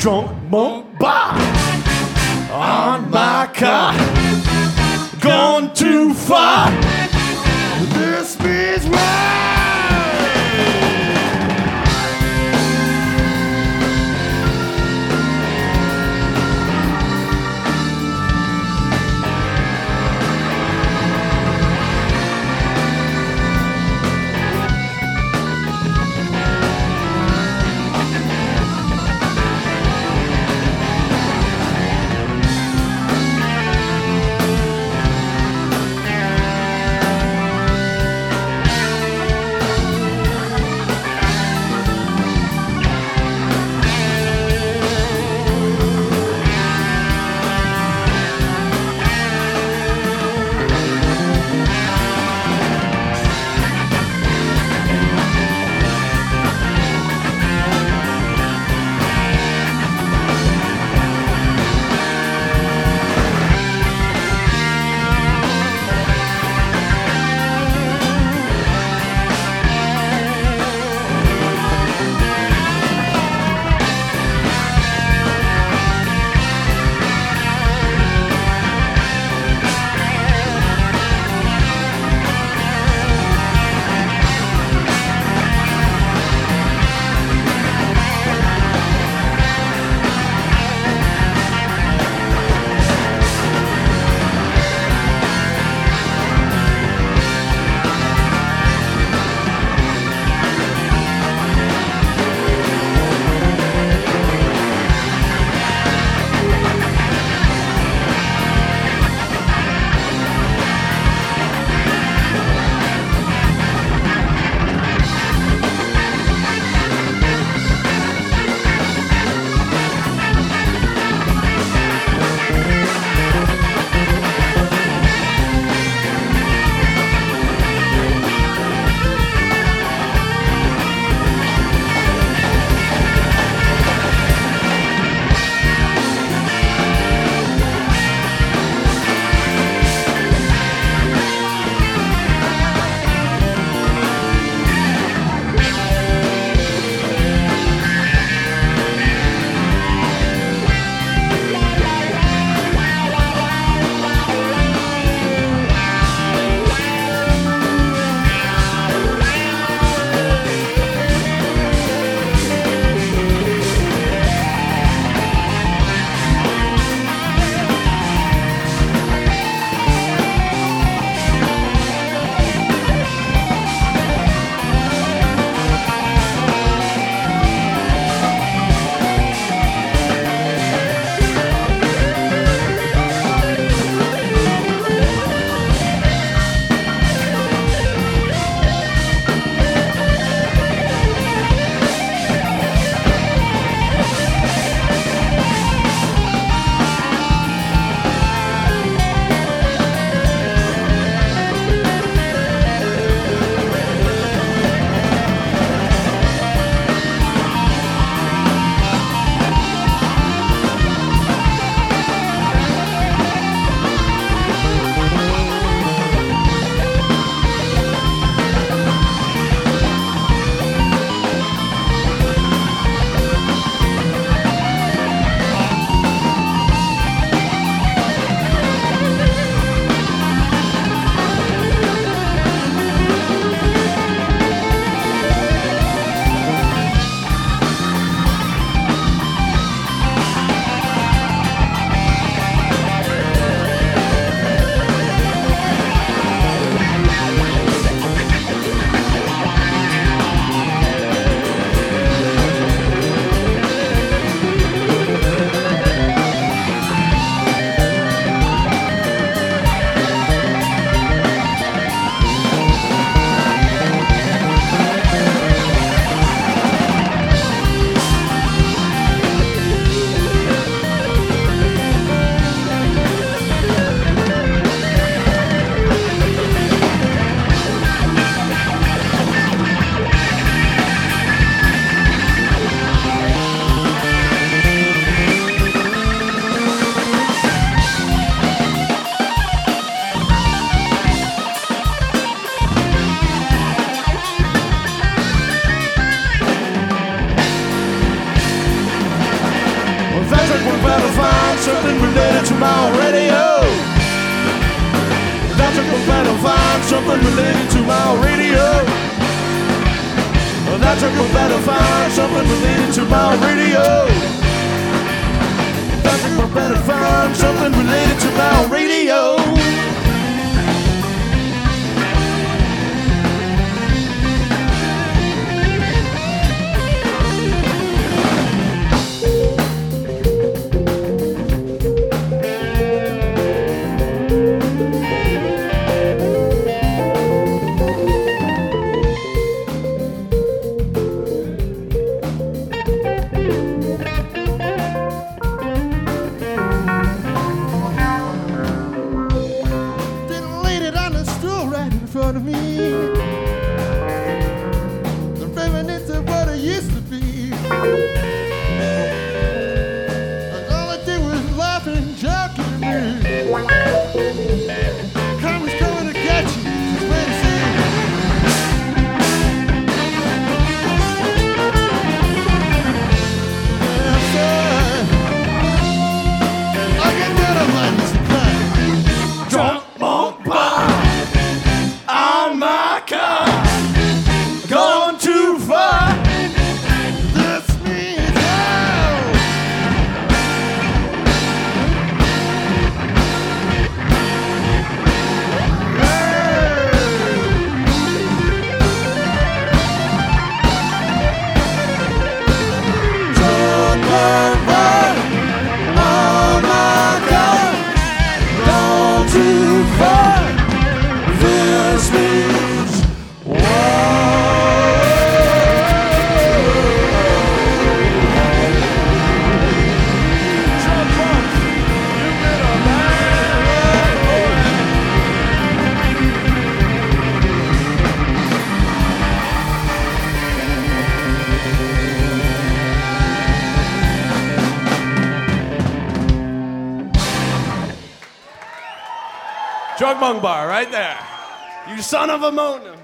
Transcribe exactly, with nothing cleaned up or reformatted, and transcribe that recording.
drunk monk bar on my car. Gone too far. This means right. better find something related to my radio. Doctor Go better find something related to my radio. Doctor Go better find something related to my radio. Doctor Go better find something related to my radio. Front of me, the remnants of what it used to be. And all I did was laugh and joke at me. Karma's coming to get you, just wait and see. Yeah, son, I get that of my supply. Drunk monk bar. Gone too far. This means hell. Drunk over. Oh my God. Gone too far. This means Drug Monk Bar, right there. You son of a moon.